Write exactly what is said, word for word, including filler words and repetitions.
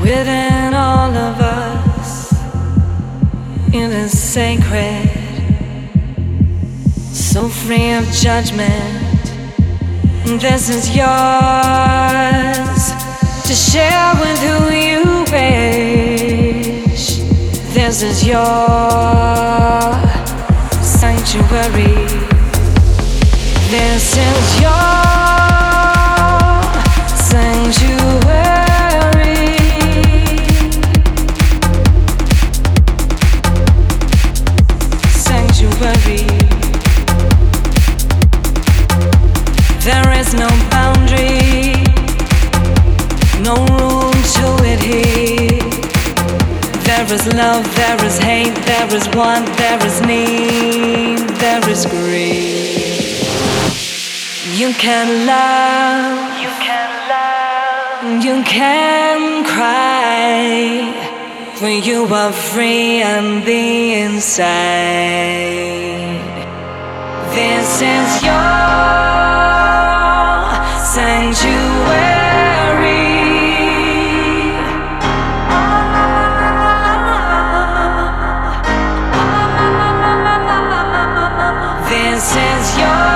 Within all of us, it is sacred, so free of judgment. This is yours to share with who you wish. This is your sanctuary. This is your sanctuary. Sanctuary. There is no boundary, no room to it here. There is love, there is hate, there is want, there is need, there is greed. You can love, you can love, you can cry, for you are free on the inside. This is your sanctuary. This is your